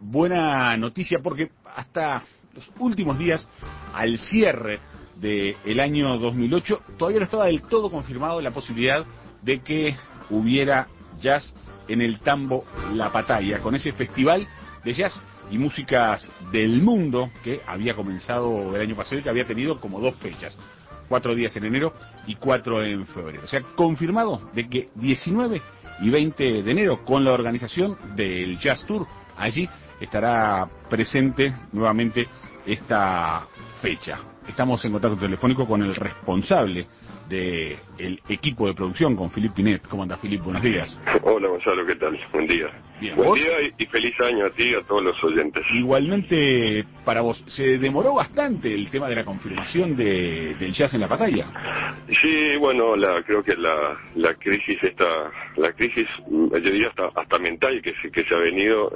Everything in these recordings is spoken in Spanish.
buena noticia porque hasta los últimos días, al cierre del año 2008, todavía no estaba del todo confirmado la posibilidad de que hubiera jazz en el Tambo La Pataya, con ese festival de jazz y músicas del mundo que había comenzado el año pasado y que había tenido como 2 fechas, 4 días en enero y 4 en febrero. O sea, confirmado de que 19 y 20 de enero, con la organización del Jazz Tour, allí estará presente nuevamente esta fecha. Estamos en contacto telefónico con el responsable del equipo de producción, con Philippe Pinet. ¿Cómo anda, Philippe? Buenos días. Hola, Gonzalo, ¿qué tal? Buen día. Bien, buen ¿vos? día y feliz año a ti y a todos los oyentes. Igualmente para vos. Se demoró bastante el tema de la confirmación del jazz en La Pataya. Sí, bueno, creo que la crisis yo diría hasta mental que se ha venido,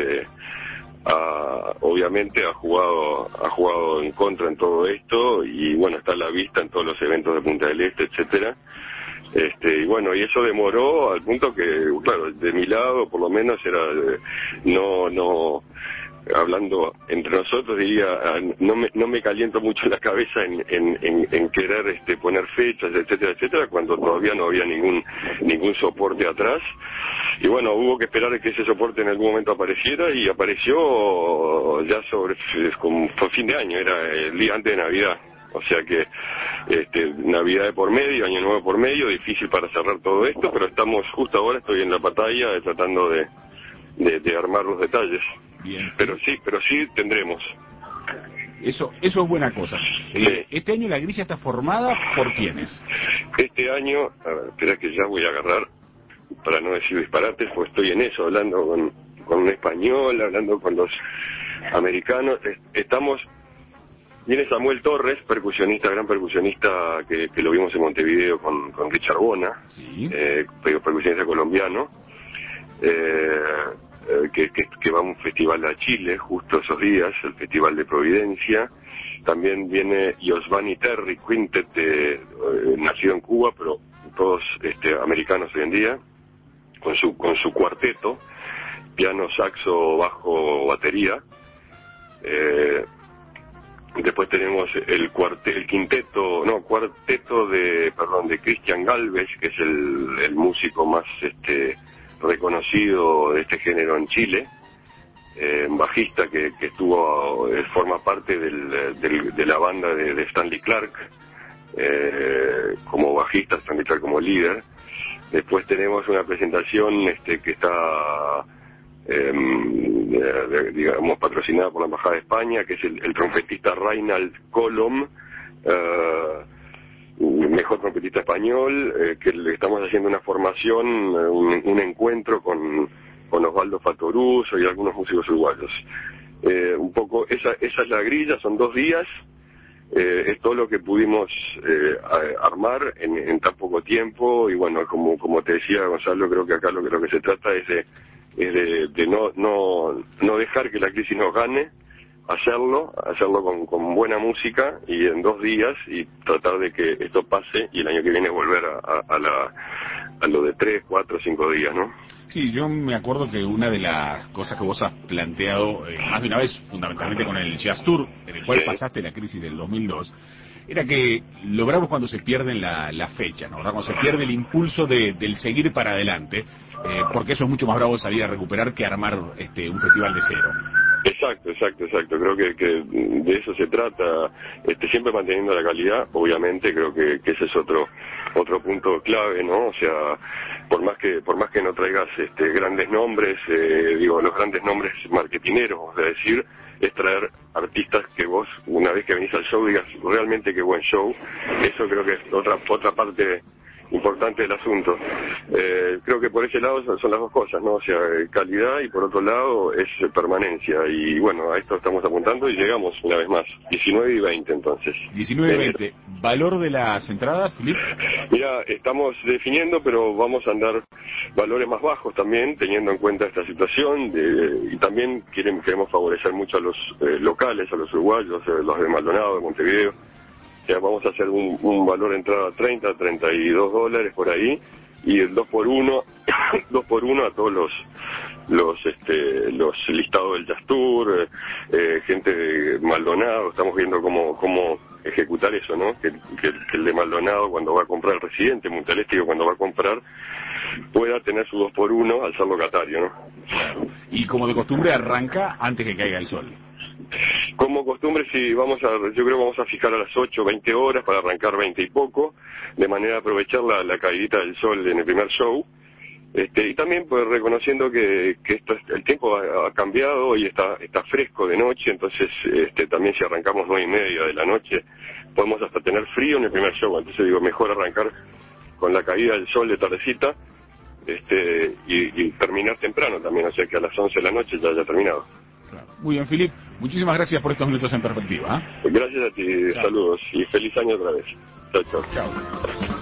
obviamente ha jugado en contra en todo esto, y bueno, está a la vista en todos los eventos de Punta del Este, etcétera. Y bueno, y eso demoró al punto que, claro, de mi lado por lo menos era, no hablando entre nosotros, diría, no me caliento mucho la cabeza en querer poner fechas, etcétera, etcétera, cuando todavía no había ningún soporte atrás. Y bueno, hubo que esperar a que ese soporte en algún momento apareciera, y apareció ya como fue fin de año, era el día antes de Navidad. O sea que Navidad de por medio, Año Nuevo por medio, difícil para cerrar todo esto, pero justo ahora estoy en La Pataya tratando de armar los detalles. Bien. Pero sí tendremos. Eso es buena cosa. Sí. Este año la grilla está formada ¿por quiénes? Este año, a ver, espera que ya voy a agarrar para no decir disparates, pues estoy en eso, hablando con un español, hablando con los americanos. Viene Samuel Torres, gran percusionista que lo vimos en Montevideo con Richard Bona, Sí. Percusionista colombiano, que va a un festival a Chile justo esos días, el Festival de Providencia. También viene Yosvani Terry Quintet, nacido en Cuba, pero todos americanos hoy en día, con su cuarteto, piano, saxo, bajo, batería. Después tenemos el cuarteto de Cristian Galvez, que es el músico más reconocido de este género en Chile, bajista que forma parte de la banda de Stanley Clarke, como bajista, Stanley Clarke como líder. Después tenemos una presentación que está digamos patrocinada por la Embajada de España, que es el trompetista Reinald Colom, mejor trompetista español, que le estamos haciendo una formación, un encuentro con Osvaldo Fatoruso y algunos músicos uruguayos. Un poco esa es la grilla, son 2 días. Es todo lo que pudimos armar en tan poco tiempo, y bueno, como te decía, Gonzalo, creo que acá lo que se trata es de no dejar que la crisis nos gane, hacerlo con buena música y en 2 días, y tratar de que esto pase y el año que viene volver a lo de 3, 4, 5 días, ¿no? Sí, yo me acuerdo que una de las cosas que vos has planteado más de una vez, fundamentalmente con el Jazz Tour, en el cual Sí. pasaste la crisis del 2002, era que logramos cuando se pierden la fecha, ¿no? Cuando se pierde el impulso del seguir para adelante, porque eso es mucho más bravo salir a recuperar que armar un festival de cero. Exacto. Creo que de eso se trata, siempre manteniendo la calidad. Obviamente creo que ese es otro punto clave, ¿no? O sea, por más que no traigas grandes nombres, los grandes nombres marketineros, vamos a decir, es traer artistas que vos, una vez que venís al show, digas realmente qué buen show. Eso creo que es otra parte importante del asunto. Creo que por ese lado son las 2 cosas, ¿no? O sea, calidad, y por otro lado es permanencia, y bueno, a esto estamos apuntando y llegamos una vez más, 19 y 20 entonces. 19 y 20. ¿Valor de las entradas, Philippe? Mira, estamos definiendo, pero vamos a andar valores más bajos también, teniendo en cuenta esta situación, y también queremos favorecer mucho a los locales, a los uruguayos, los de Maldonado, de Montevideo. O sea, vamos a hacer un valor de entrada $32 por ahí, y el 2 por 1 a todos los listados del Jazz Tour, gente de Maldonado, estamos viendo cómo ejecutar eso, ¿no? Que el de Maldonado, cuando va a comprar, el residente Punta del Este, cuando va a comprar, pueda tener su 2x1 al ser locatario, ¿no? Y como de costumbre arranca antes que caiga el sol. Como costumbre, sí, yo creo que vamos a fijar a las 8, 20 horas para arrancar 20 y poco, de manera de aprovechar la caída del sol en el primer show. Y también pues reconociendo que el tiempo ha cambiado y está fresco de noche, entonces también si arrancamos 9:30 de la noche podemos hasta tener frío en el primer show, entonces digo, mejor arrancar con la caída del sol de tardecita y terminar temprano también, o sea que a las 11 de la noche ya haya terminado. Claro. Muy bien, Filip, muchísimas gracias por estos minutos en perspectiva. Gracias a ti, chao. Saludos y feliz año otra vez. Chao, chao. Chao.